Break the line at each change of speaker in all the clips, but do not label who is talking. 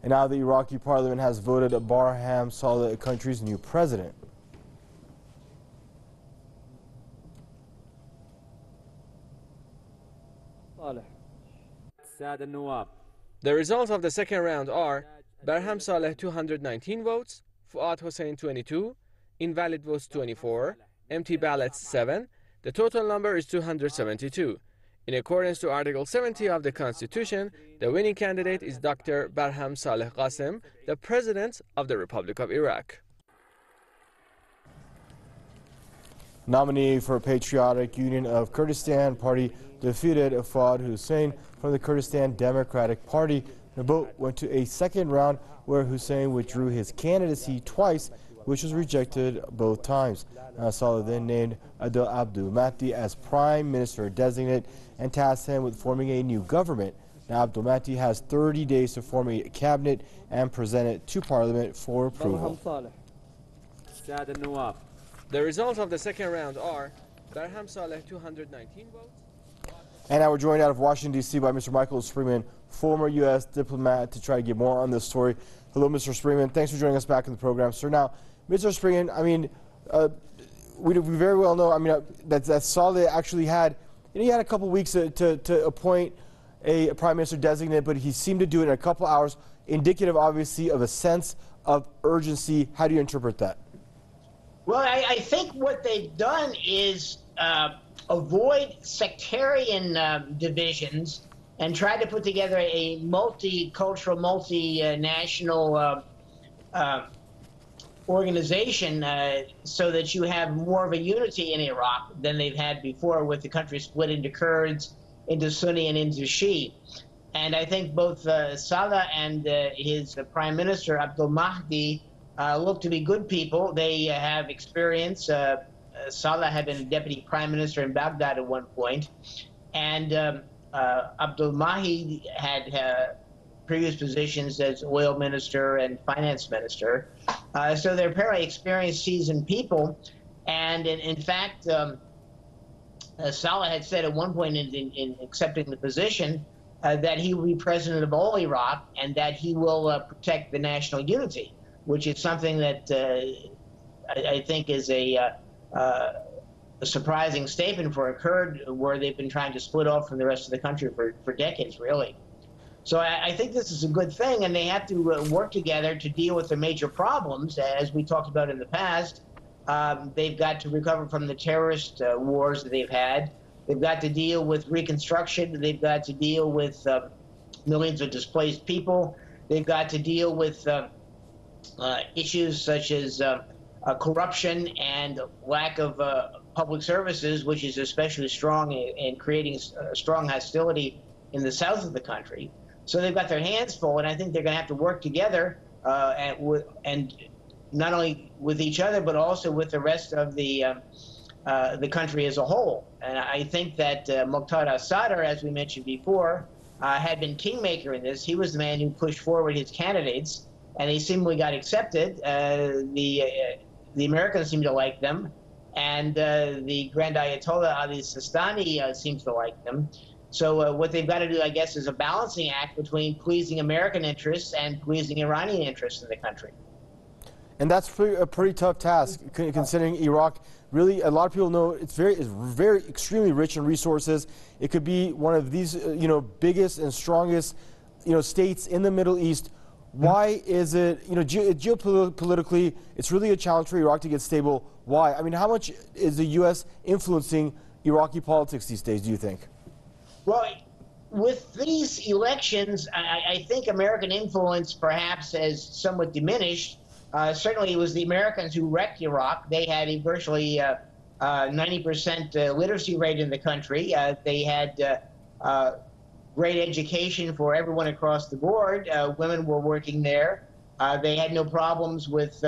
And now the Iraqi parliament has voted Barham Saleh the country's new president.
The results of the second round are Barham Saleh 219 votes, Fuad Hussein 22, invalid votes 24, empty ballots 7. The total number is 272. In accordance to Article 70 of the Constitution, the winning candidate is Dr. Barham Saleh Qasem, the President of the Republic of Iraq.
Nominee for Patriotic Union of Kurdistan Party defeated Fuad Hussein from the Kurdistan Democratic Party. The vote went to a second round where Hussein withdrew his candidacy twice, which was rejected both times. Saleh then named Adel Abdul Mahdi as Prime Minister designate and tasked him with forming a new government. Now Abdul Mahdi has 30 days to form a cabinet and present it to Parliament for approval.
The results of the second round are Barham Saleh 219 votes.
And now we're joined out of Washington, D.C. by Mr. Michael Springman, former U.S. diplomat, to try to get more on this story. Hello, Mr. Springman. Thanks for joining us back in the program, sir. Now, Mr. Springman, I mean, we very well know, I mean, that Saleh actually had, he had a couple weeks to appoint a prime minister designate, but he seemed to do it in a couple hours, indicative, obviously, of a sense of urgency. How do you interpret that?
Well, I think what they've done is avoid sectarian divisions and try to put together a multicultural, multinational organization so that you have more of a unity in Iraq than they've had before, with the country split into Kurds, into Sunni, and into Shia. And I think both Saleh and his prime minister, Abdul Mahdi, look to be good people. They have experience. Saleh had been deputy prime minister in Baghdad at one point, and Abdul Mahdi had previous positions as oil minister and finance minister. So they're apparently experienced, seasoned people. And in fact, Saleh had said at one point in accepting the position that he will be president of all Iraq and that he will protect the national unity, which is something that I think is a surprising statement for a Kurd, where they've been trying to split off from the rest of the country for decades, really. So I think this is a good thing, and they have to work together to deal with the major problems, as we talked about in the past. They've got to recover from the terrorist wars that they've had. They've got to deal with reconstruction. They've got to deal with millions of displaced people. They've got to deal with issues such as corruption and lack of public services, which is especially strong in creating strong hostility in the south of the country. So they've got their hands full, and I think they're going to have to work together and not only with each other, but also with the rest of the country as a whole. And I think that Muqtada al-Sadr, as we mentioned before, had been kingmaker in this. He was the man who pushed forward his candidates, and they seemingly got accepted. The Americans seem to like them, and the Grand Ayatollah Ali Sistani seems to like them. So what they've got to do, I guess, is a balancing act between pleasing American interests and pleasing Iranian interests in the country.
And that's a pretty tough task, considering Iraq, really, a lot of people know it's very extremely rich in resources. It could be one of these, biggest and strongest, states in the Middle East. Why is it, geopolitically, it's really a challenge for Iraq to get stable? Why? I mean, how much is the U.S. influencing Iraqi politics these days, do you think?
Well, with these elections, I think American influence perhaps has somewhat diminished. Certainly, it was the Americans who wrecked Iraq. They had a virtually 90% literacy rate in the country. They had great education for everyone across the board. Women were working there. They had no problems with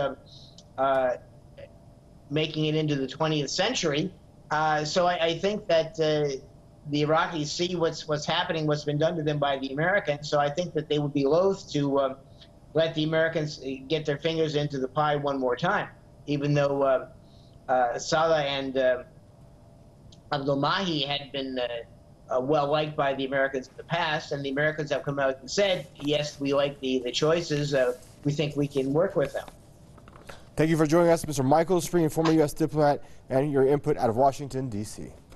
making it into the 20th century. So I think that the Iraqis see what's happening, what's been done to them by the Americans. So I think that they would be loath to let the Americans get their fingers into the pie one more time, even though Saleh and Abdul Mahdi had been well liked by the Americans in the past, and the Americans have come out and said, yes, we like the choices. We think we can work with them.
Thank you for joining us, Mr. Michael Spring, former U.S. diplomat, and your input out of Washington, D.C.